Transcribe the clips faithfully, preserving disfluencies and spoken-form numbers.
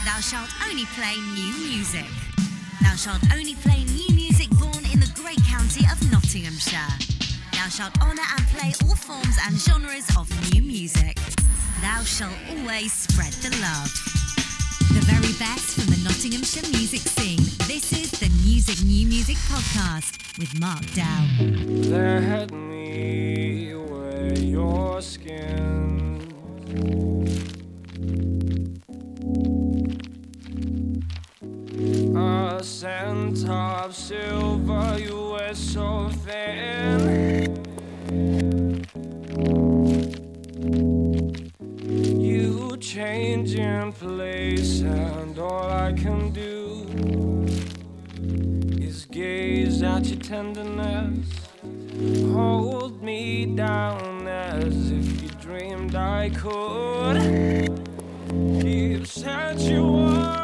Thou shalt only play new music. Thou shalt only play new music born in the great county of Nottinghamshire. Thou shalt honour and play all forms and genres of new music. Thou shalt always spread the love. The very best from the Nottinghamshire music scene. This is the Music New Music Podcast with Mark Dow. Let me wear your skin. A scent of silver you wear so thin. You change in place and all I can do is gaze at your tenderness. Hold me down as if you dreamed I could. Keep set you up.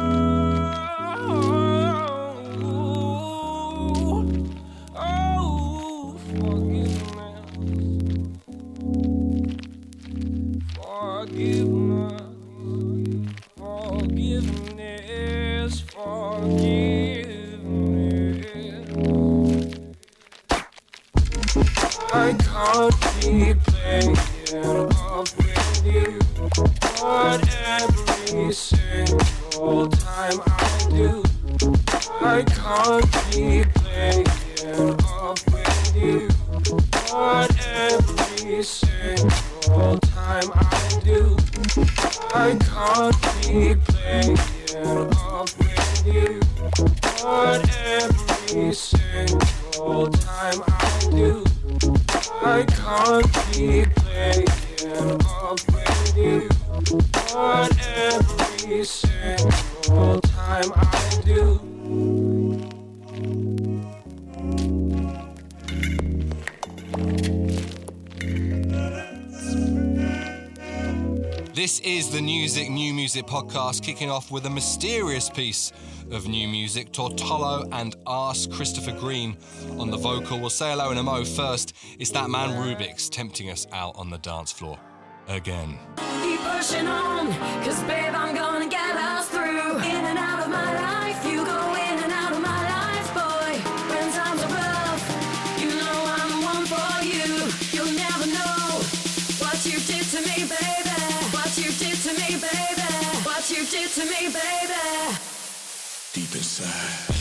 I can't keep playing up with you, but every single time I do, I can't keep playing up with you, but every single time I do, I can't keep playing up with you, but every single time I do, I can't keep playing up with you, but every single time I do. This is the Music New Music Podcast, kicking off with a mysterious piece of new music, Tortolo and Ask Christopher Green on the vocal. We'll say hello in a mo. First, it's that man Rubik's tempting us out on the dance floor again. Keep pushing on, cause babe, I'm gonna get us through. In and out of my life, you go in and out of my life, boy. When times are rough, you know I'm the one for you. You'll never know what you did to me, baby. What you did to me, baby. What you did to me, baby. Deep inside.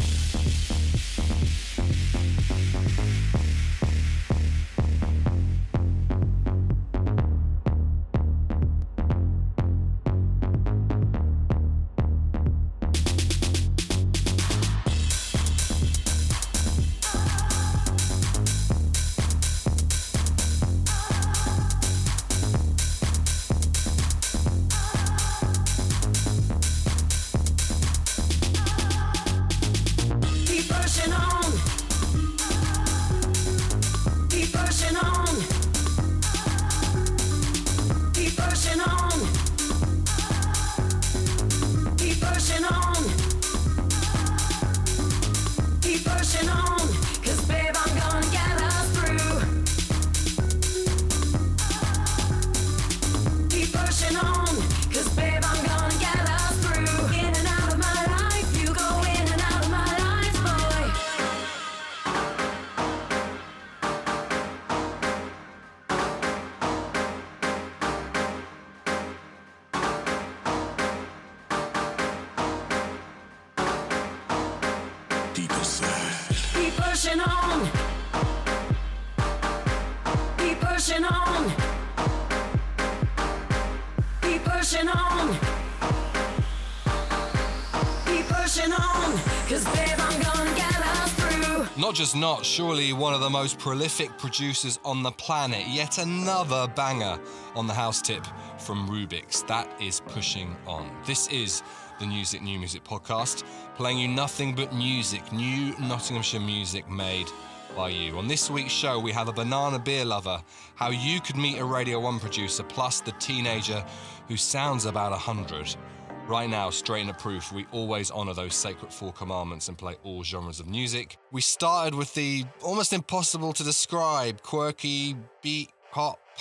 Not just not, surely one of the most prolific producers on the planet. Yet another banger on the house tip from Rubik's. That is Pushing On. This is the Music New Music Podcast, playing you nothing but music, new Nottinghamshire music made by you. On this week's show, we have a banana beer lover, how you could meet a Radio one producer, plus the teenager who sounds about one hundred. Right now, straight into proof, we always honour those sacred four commandments and play all genres of music. We started with the almost impossible to describe, quirky, beat, pop,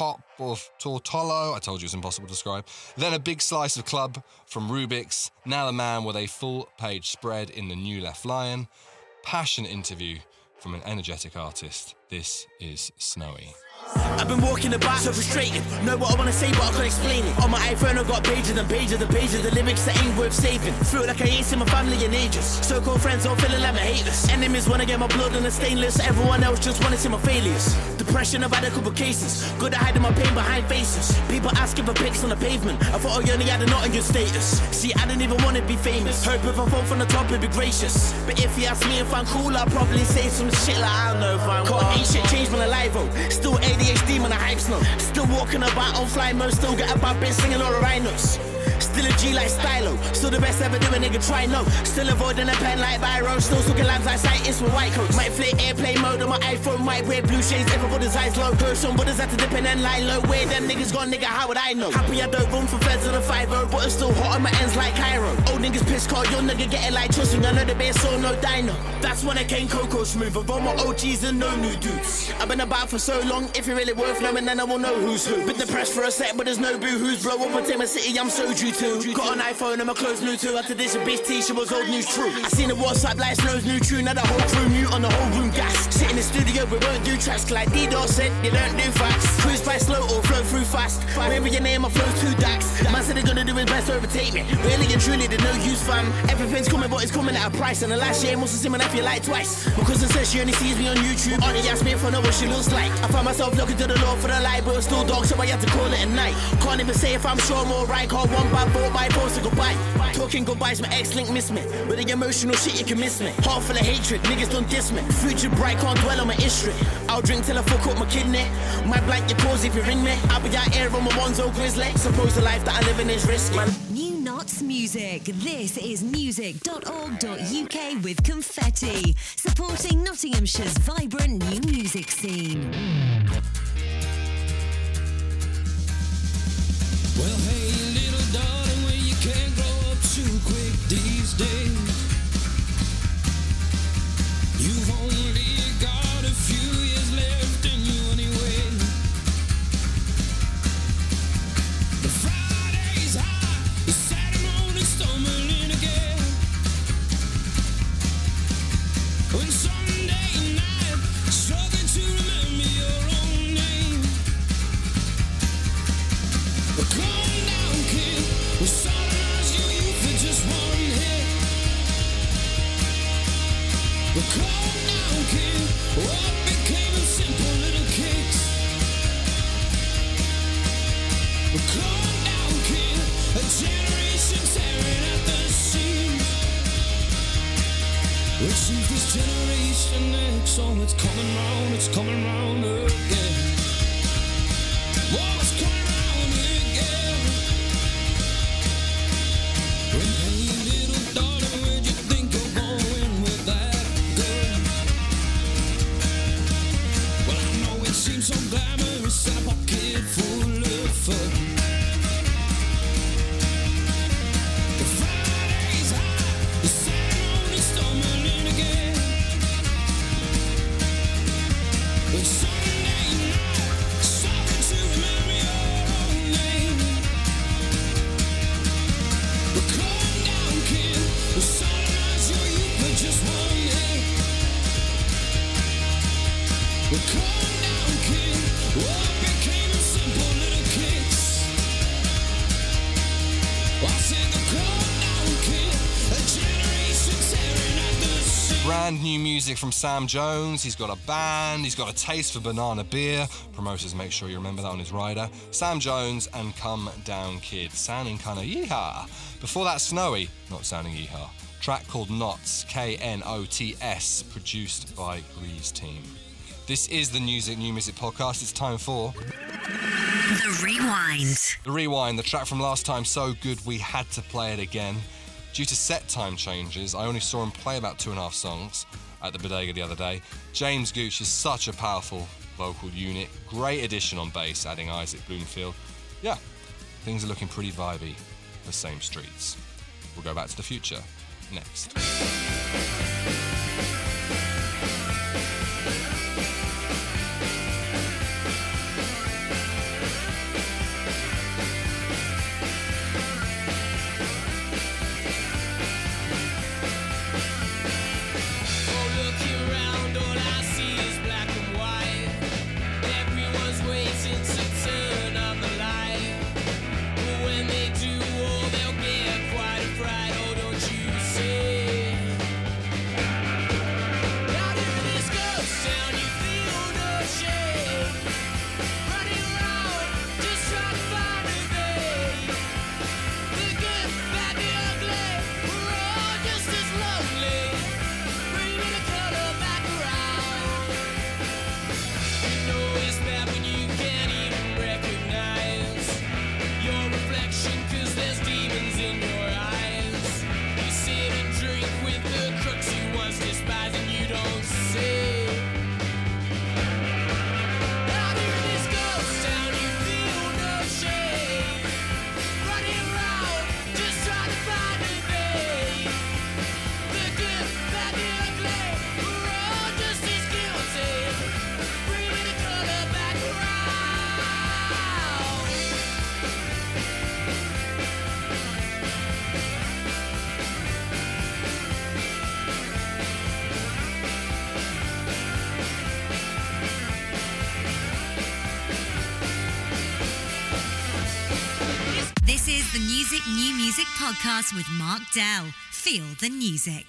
pop of Tortolo, I told you it's impossible to describe. Then a big slice of club from Rubik's. Now the man with a full-page spread in the New Left Lion. Passionate interview from an energetic artist. This is Snowy. I've been walking about so frustrated. Know what I wanna say, but I can't explain it. On my iPhone, I got pages and pages and pages of lyrics that ain't worth saving. Feel like I ain't seen my family in ages. So-called friends all feeling like my haters. Enemies wanna get my blood on the stainless. Everyone else just wanna see my failures. Depression, I've had a couple cases. Good at hiding my pain behind faces. People asking for pics on the pavement. I thought I only had a not on your status. See, I didn't even wanna be famous. Hope if I fall from the top, it'd be gracious. But if you ask me if I'm cool, I'll probably say some shit like I don't know if I'm cool. Ain't shit changed when I live out. Still A D H D when I hype snow. Still walking about on fly mode. Still get a bad bitch singing all the rhinos. Still a G like Stylo. Still the best ever doing, nigga, try no. Still avoiding a pen like Byro. Still sucking lambs like Citus with white coats. Might play airplane mode on my iPhone. Might wear blue shades, everybody's eyes low. Heard some brothers had to dip in and lie low. Where them niggas gone, nigga, how would I know? Happy I don't run for feds on the five oh. But it's still hot on my ends like Cairo. Old niggas pissed call, your nigga getting like trust me. I know the base, so no dino. That's when I came Coco smooth. Of all my O Gs and no new dudes. I've been about for so long. If you're really worth knowing, then I will know who's who. Been depressed for a sec, but there's no boo-hoos. Blow up and take my city, I'm so due to. Got an iPhone and my clothes new too. After this, a bitch t-shirt was old news true. I seen the WhatsApp like Snow's new tune. Now the whole crew mute on the whole room gas. Sit in the studio, we won't do tracks. Like D-Dot said, you don't do facts. Cruise by slow or flow through fast. Wherever your name, I flow two dax. Man said they're gonna do his best to overtake me. Really and truly, there's no use, fam. Everything's coming, but it's coming at a price. And the last year, must have seen my nephew like twice. My cousin says she only sees me on YouTube. Auntie asked me if I know what she looks like. I found myself looking to the Lord for the light, but it's still dark, so I had to call it a night. Can't even say if I'm sure I'm alright. Call one bad boat by post to goodbye. Talking goodbyes, my ex-link miss me. With the emotional shit, you can miss me. Heart full of hatred, niggas don't diss me. Future bright, can't dwell on my history. I'll drink till I fuck up my kidney. Might blank your calls if you ring me. I'll be out here on my one's old grizzly. Suppose the life that I live in is risky. New Knots Music. This is music dot org dot U K with Confetti, supporting Nottinghamshire's vibrant new music scene. Well, hey, little darling, well, you can't grow up too quick these days. You've only got a few years left in you anyway. The Friday's high, the Saturday morning stumbling again. When Sunday night, struggling to remember your own name. But calm down, kid. We sodomize your youth for just one hit. But calm down, kid. What became of simple little kicks? But calm down, kid. A generation tearing at the seams. It seems this generation next, oh, it's coming round, it's coming round again. Oh, it's coming round again. When, hey, little darling, where'd you think you're going with that girl? Well, I know it seems so glamorous in a pocket full of fun. The Friday's high, the Saturday morning stumbling again. But Sunday night, sorry to remember your own name. But calm down, kid. We'll sodomize your youth for just one day. But calm down, kid. What became of simple little kicks? I said, the calm down, kid. A generation tearing at the seams. Brand new music from Sam Jones. He's got a band. He's got a taste for banana beer. Promoters, make sure you remember that on his rider. Sam Jones and Come Down Kid, sounding kind of yeehaw. Before that, Snowy, not sounding yeehaw. Track called Knots, K N O T S, produced by Grease Team. This is the Music New Music podcast. It's time for The Rewind. The Rewind, the track from last time, so good we had to play it again. Due to set time changes, I only saw him play about two and a half songs at the Bodega the other day. James Gooch is such a powerful vocal unit. Great addition on bass, adding Isaac Bloomfield. Yeah, things are looking pretty vibey for Same Streets. We'll go back to the future next. Music New Music podcast with Mark Dell. Feel the music.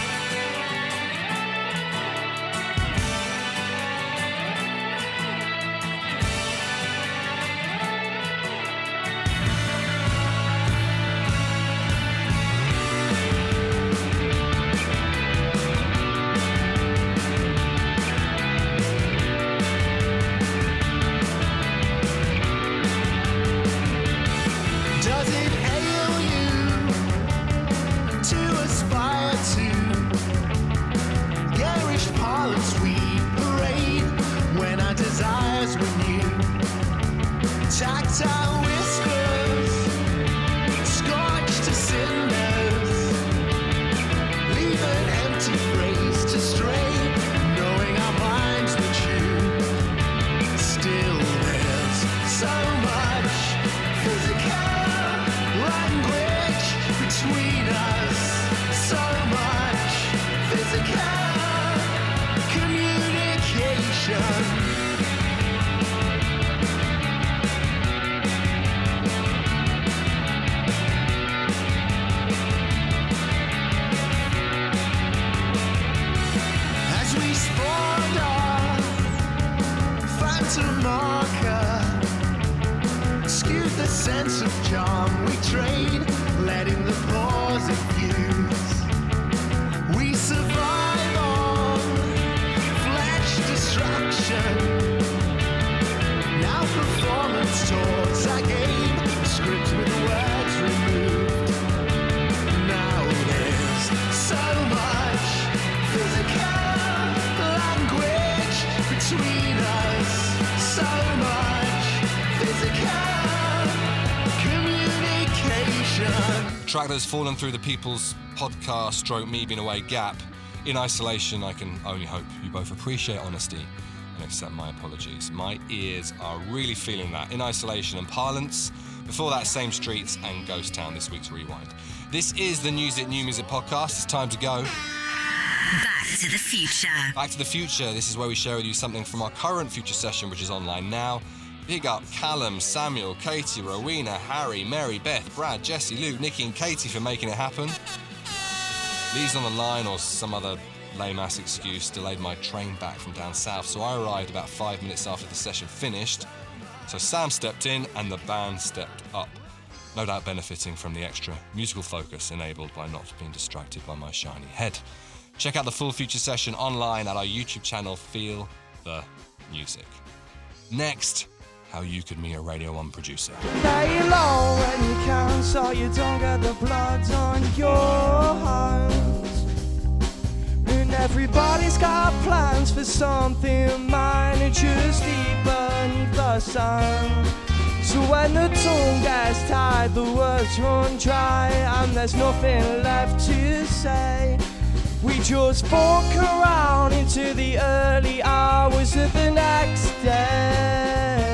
Does it ail you to aspire to garish parlance we parade when our desires renew? Tactile whiskers, scorched to cinders, leave an empty phrase to stray, knowing our minds mature. Still there's so much physical language between us, so much physical communication. As we spawned our phantom marker, skewed the sense of charm we trade, letting the pause infuse. We survive on flesh destruction. Now performance towards our game, script with words removed. Now there's so much physical language between us, so much physical communication. Track that has fallen through the People's Podcast stroke Me Being Away gap. In isolation, I can only hope you both appreciate honesty and accept my apologies. My ears are really feeling that. In Isolation and Parlance. Before that, Same Streets and Ghost Town, this week's Rewind. This is the Music New Music podcast. It's time to go Back to the future. Back to the Future. This is where we share with you something from our current Future session, which is online now. Big up Callum, Samuel, Katie, Rowena, Harry, Mary, Beth, Brad, Jesse, Luke, Nikki and Katie for making it happen. Lee's on the line or some other lame-ass excuse delayed my train back from down south, so I arrived about five minutes after the session finished. So Sam stepped in and the band stepped up, no doubt benefiting from the extra musical focus enabled by not being distracted by my shiny head. Check out the full Future session online at our YouTube channel, Feel the Music. Next, how you could be a Radio one producer. Lay low when you can so you don't get the blood on your hands. And everybody's got plans for something minor just deep beneath the sand. So when the tongue gets tied, the words run dry and there's nothing left to say. We just walk around into the early hours of the next day.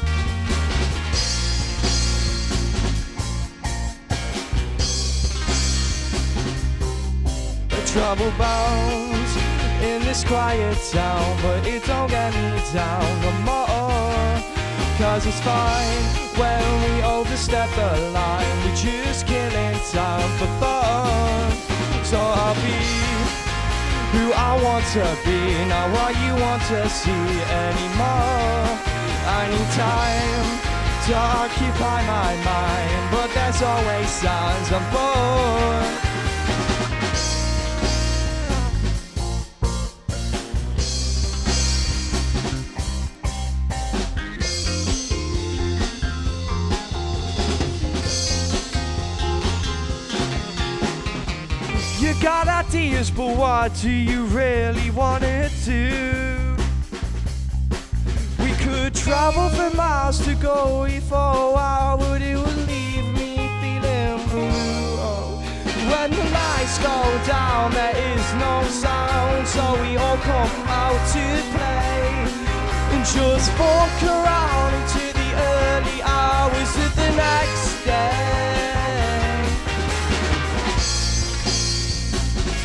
Trouble bounds in this quiet town, but it don't get me down no more. Cause it's fine when we overstep the line, we're just killing time for fun. So I'll be who I want to be, not what you want to see anymore. I need time to occupy my mind, but there's always signs I'm bored. You got ideas, but what do you really want to do? We could travel for miles to go for a while, but it would leave me feeling blue. Oh. When the lights go down, there is no sound, so we all come out to play and just walk around into the early hours of the next day.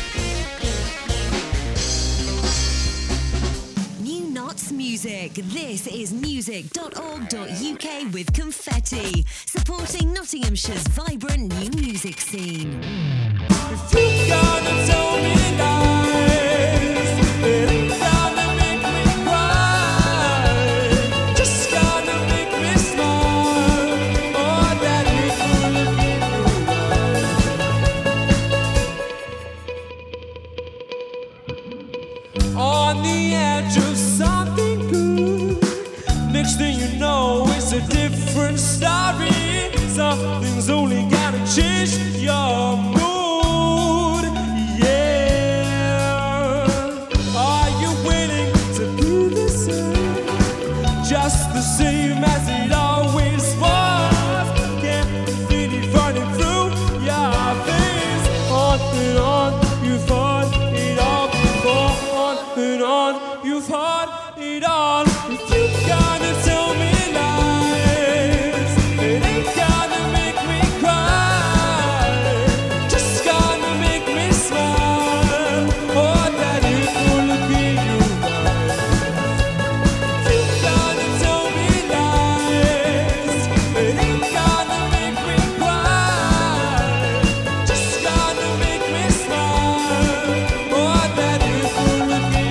New Knots Music. This This is music dot org dot U K with Confetti, supporting Nottinghamshire's vibrant new music scene. If you gotta tell me lies, it ain't gonna make me cry. Just gotta make me smile. Oh, that little look in your eyes. On the edge of something good. Next thing you know, it's a different story. Something's only gonna change your mood. Just the same as it always was. Can't feel it running through your veins. On and on, you've heard it all before. On and on, you've heard it all. If you gotta tell me lies, it ain't gonna make me cry. Just gonna make me smile. Oh, that little look in your eyes. If you gotta tell me lies, it ain't gonna make me cry. Just gonna make me smile. Oh, that little look in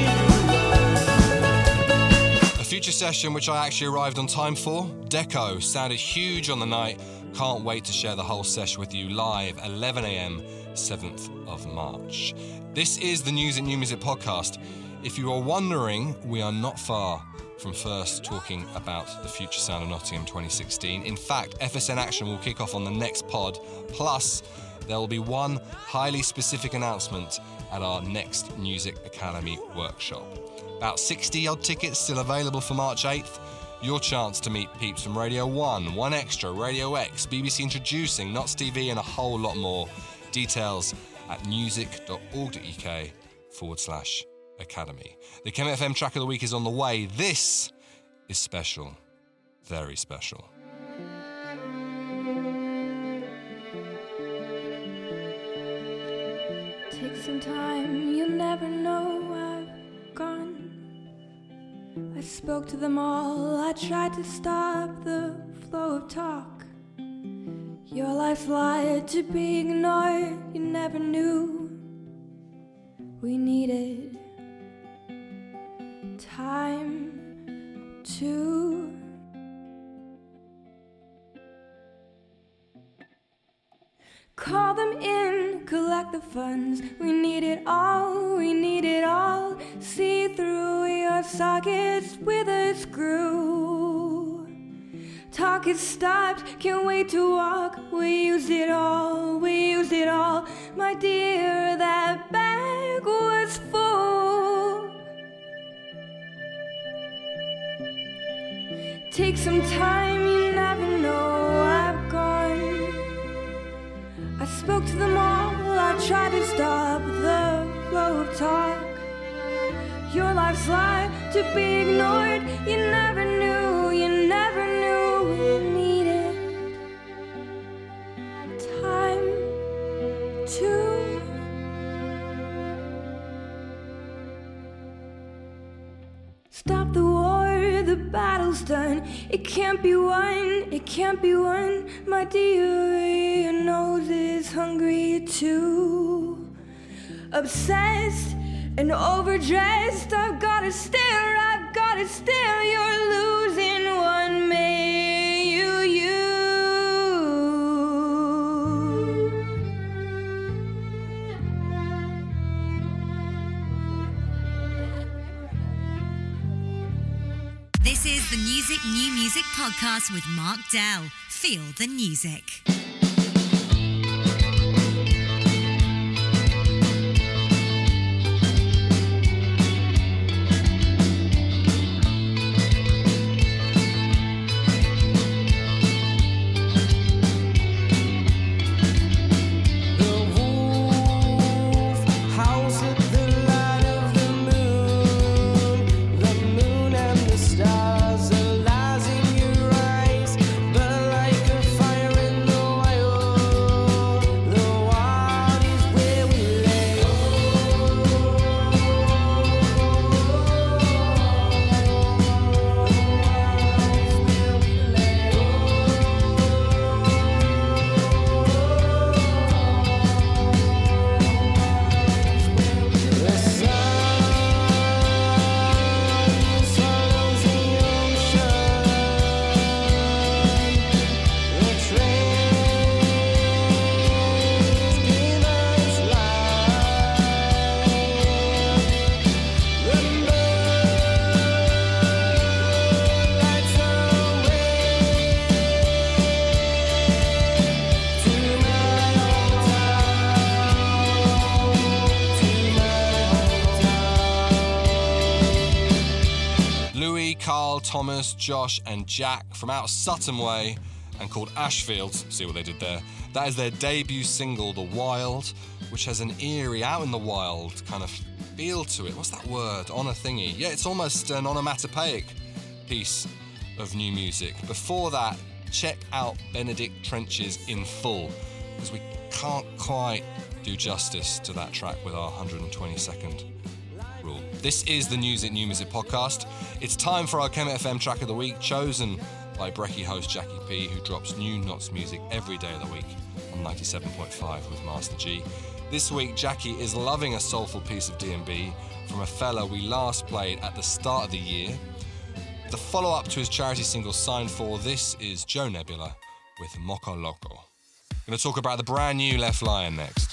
your eyes. A future session which I actually arrived on time for. Deco sounded huge on the night. Can't wait to share the whole session with you live, eleven a.m, seventh of March. This is the News and New Music podcast. If you are wondering, we are not far from first talking about the future sound of Nottingham twenty sixteen. In fact, F S N Action will kick off on the next pod. Plus, there will be one highly specific announcement at our next Music Academy workshop. About sixty odd tickets still available for March eighth. Your chance to meet peeps from Radio one, One Extra, Radio X, B B C Introducing, Nots T V and a whole lot more. Details at music dot org dot U K forward slash Academy. The Chem F M track of the week is on the way. This is special, very special. Take some time, you'll never know I've gone. I spoke to them all, I tried to stop the flow of talk. Your life's lied to be ignored, you never knew. We needed time to call them in, collect the funds. We need it all, we need it all. See through your sockets with a screw. Talk has stopped, can't wait to walk. We used it all, we used it all. My dear, that bag was full. Take some time, you never know I've gone. I spoke to them all, I tried to stop the flow of talk. Your life's lie to be ignored. You never knew, you never knew we needed time to stop the war, the battle's done. It can't be won, it can't be won. My dear, your nose is hungry too. Obsessed and overdressed, I've gotta stare, I've gotta stare. You're losing one, may you, you. This is the Music New Music podcast with Mark Dell. Feel the music. Stars are lies in your eyes, but like a fire in the Thomas, Josh and Jack from out Sutton Way and called Ashfields. See what they did there? That is their debut single, The Wild, which has an eerie, out in the wild kind of feel to it. What's that word? On a thingy. Yeah, it's almost an onomatopoeic piece of new music. Before that, check out Benedict Trenches in full, because we can't quite do justice to that track with our one hundred twenty second rule. This is the Music New Music podcast. It's time for our Chem F M track of the week, chosen by Brekkie host Jackie P, who drops new Knots music every day of the week on ninety-seven point five with Master G. This week, Jackie is loving a soulful piece of D and B from a fella we last played at the start of the year. The follow-up to his charity single Sign For, this is Joe Nebula with Moco Loco. I'm going to talk about the brand new Left Lion next.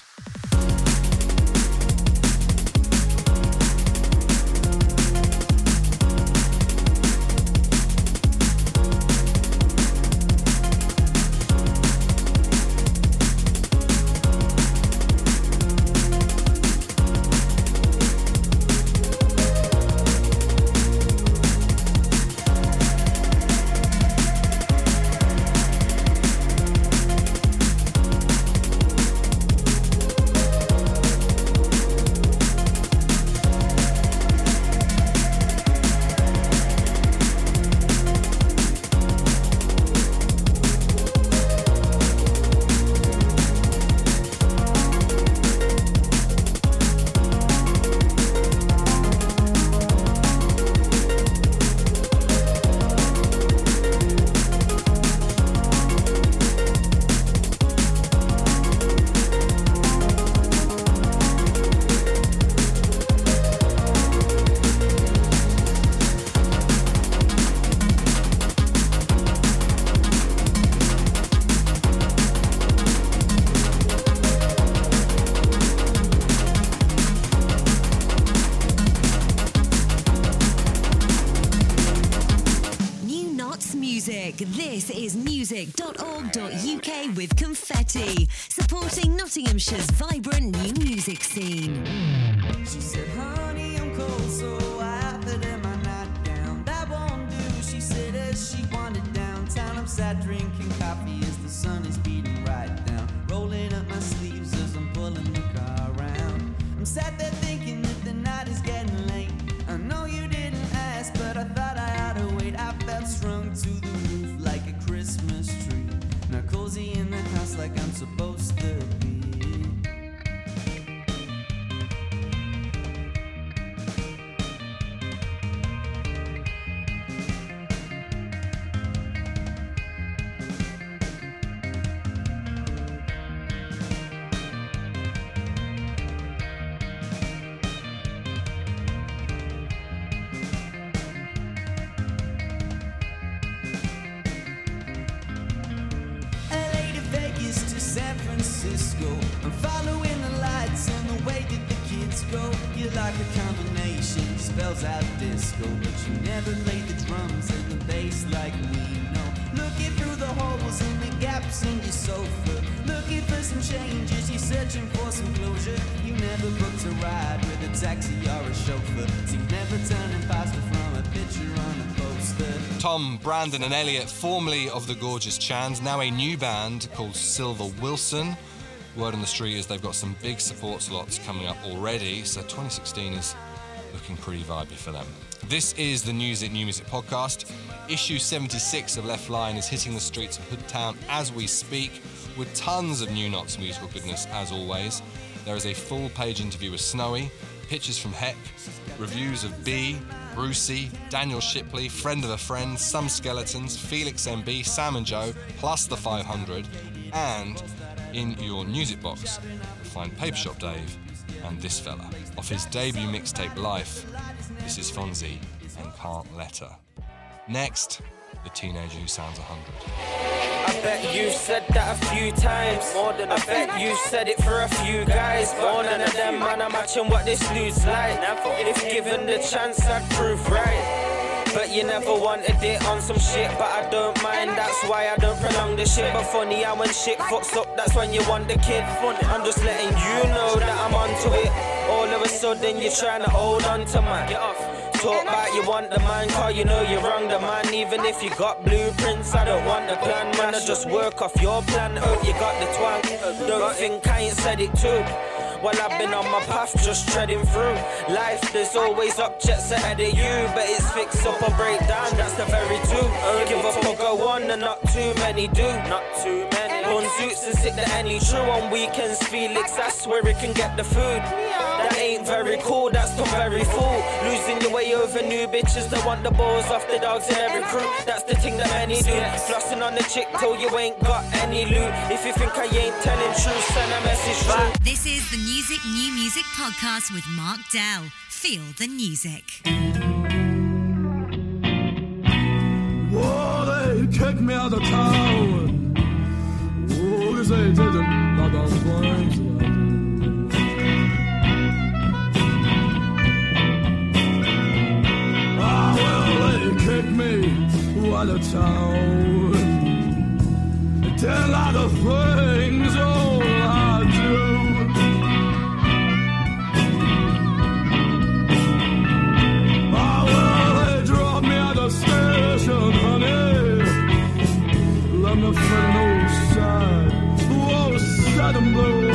This is music dot org dot U K with Confetti, supporting Nottinghamshire's vibrant new music scene. She said, honey, I'm cold, so I put in my nightgown. That won't do, she said, as she wandered downtown. I'm sat drinking coffee as the sun is beating right down, rolling up my sleeves as I'm pulling the car around. I'm sat there thinking that the night is getting late. I know you didn't ask, but I thought I ought to wait. I felt strung to the roof like a Christmas tree, now cozy in the house like I'm supposed to be. I'm following the lights and the way that the kids go. You're like a combination, spells out disco, but you never laid the drums and the bass like we know. Looking through the holes and the gaps in your sofa, looking for some changes, you're searching for some closure. You never booked a ride with a taxi or a chauffeur, so you've never turning pasta from a picture on a poster. Tom, Brandon and Elliot, formerly of the Gorgeous Chans, now a new band called Silver Wilson. Word on the street is they've got some big support slots coming up already, so twenty sixteen is looking pretty vibey for them. This is the Music New Music podcast. Issue seventy-six of Left Lion is hitting the streets of Hoodtown as we speak, with tons of new Knots musical goodness as always. There is a full page interview with Snowy, pictures from Heck, reviews of B, Brucey, Daniel Shipley, Friend of a Friend, Some Skeletons, Felix M B, Sam and Joe, plus the five hundred, and in your music box, you'll find Paper Shop Dave and this fella. Off his debut mixtape Life, this is Fonzie and Can't Let Her. Next, the teenager who sounds one hundred. I bet you've said that a few times. More than I bet you've said it for a few guys. But none of them man are matching what this dude's like. If given the chance, I'd prove right. But you never wanted it on some shit, but I don't mind, that's why I don't prolong the shit. But funny how when shit fucks up, that's when you want the kid. I'm just letting you know that I'm onto it. All of a sudden you're trying to hold on to man. talk about you want the man, cause you know you're wrong, the man. Even if you got blueprints, I don't want the plan, man. I just work off your plan, hope you got the twang. Don't think I ain't said it too. Well, I've been on my path, just treading through life. There's always objects ahead of you, but it's fix up or break down, that's the very truth. Give up or go on, and not too many do. Not too many. On suits and sit the any true. On weekends, Felix, that's where it can get the food. That ain't very cool, that's not very full. Losing your way over new bitches that want the balls off the dogs in every crew. That's the thing that many do. Flossing on the chick till you ain't got any loot. If you think I ain't telling truth, send a message back. This is the Music New Music Podcast with Mark Dell. Feel the music. Whoa, they kicked me out of town. Oh, 'cause they didn't like those things. Ah, well, they kicked me out of town. They did a lot of things, all I do. Station, honey, let me feel no side, oh, sad and blue.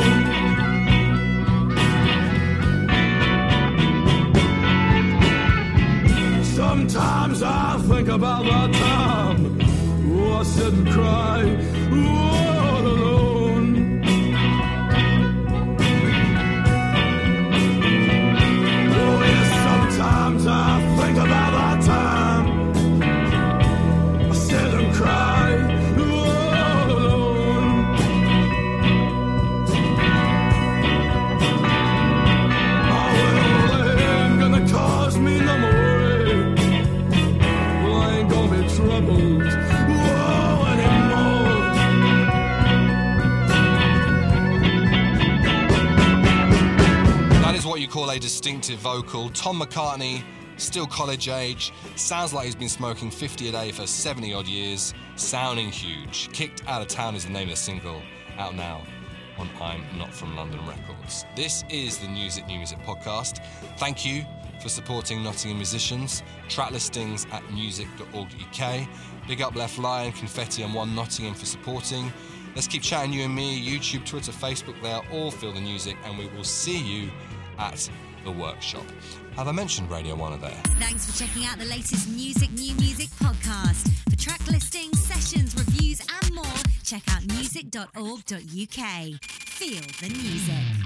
Sometimes I think about that time, oh, I sit and cry, oh, all alone. Oh, yes, sometimes I think about that time. Cry all alone. Oh, well, it ain't gonna cause me no more worry. Well, I ain't gonna be troubled, whoa, anymore. That is what you call a distinctive vocal. Tom McCartney, still college age, sounds like he's been smoking fifty a day for seventy odd years, sounding huge. Kicked Out of Town is the name of the single, out now on I'm Not From London Records. This is the Music New Music Podcast. Thank you for supporting Nottingham musicians. Track listings at music dot org dot U K. Big up Left Lion, Confetti and One Nottingham for supporting. Let's keep chatting, you and me. YouTube, Twitter, Facebook, they are all Feel the Music, and we will see you at the workshop. Have I mentioned Radio one there? Thanks for checking out the latest Music New Music podcast. For track listings, sessions, reviews and more, check out music dot org dot U K. Feel the music.